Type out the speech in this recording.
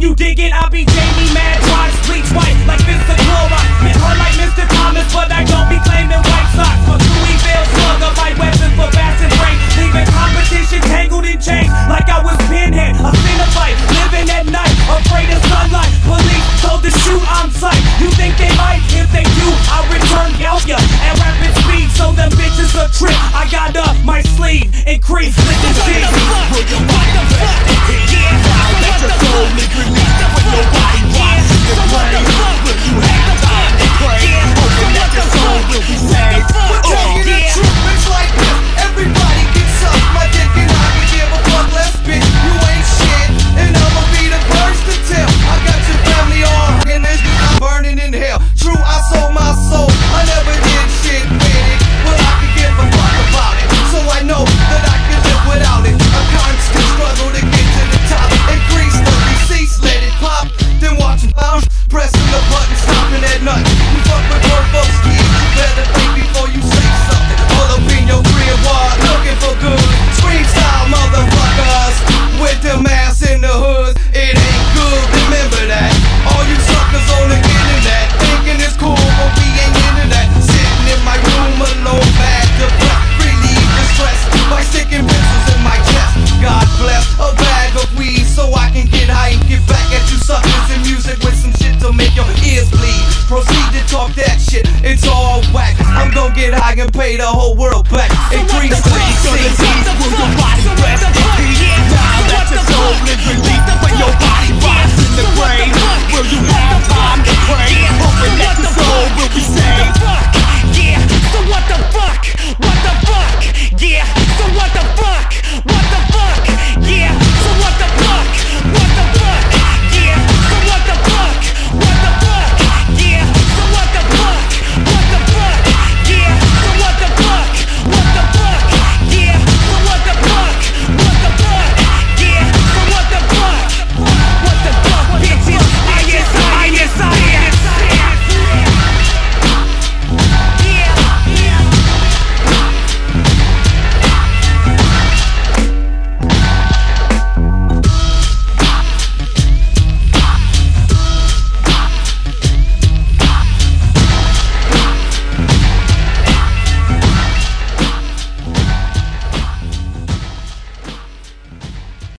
you dig it? I be Jamie Mad Watch, bleach white like Mr. Clorox. Met her like Mr. Thomas, but I don't be claiming white socks. My Louisville slugger, my weapon for bass and brain. Leaving competition tangled in chains like I was Pinhead. A Cenobite, living at night, afraid of sunlight. Police told to shoot on sight. You think they might? If they do, I'll return ya at rapid speed, so them bitches a trip. I got up my sleeve, increase with the shit. What the fuck? Yeah, let your soul make release when nobody watches your brain. Will you have time to pray? Hoping that your soul will be saved. Telling the truth, it's like this. Everybody gets up, my dick and I can give a fuck less, bitch. You ain't shit, and I'ma be the first to tell. I got your family on, and this I'm burning in hell. True, I sold my soul. I never did shit with it, but I can give a fuck about it. So I know that I can live without it. A constant struggle to get to the top. Increase the receipts, let it pop. Then watch it bounce, pressing the button, stopping at nothing. You fuck with poor folks, kids. You better think before you say something. All up in your crib, wide, looking for good. Scream style motherfuckers with them ass in the hood. It ain't good, remember that. All you suckers on the internet thinking it's cool, but we ain't into that. Sitting in my room alone, bad depressed, relieve the stress by sticking pencils in my chest. God bless a bag of weed so I can get high and get back at you suckers in music with some shit to make your ears bleed. Proceed to talk that shit, it's all whack. I'm gon' get high and pay the whole world back. Increase the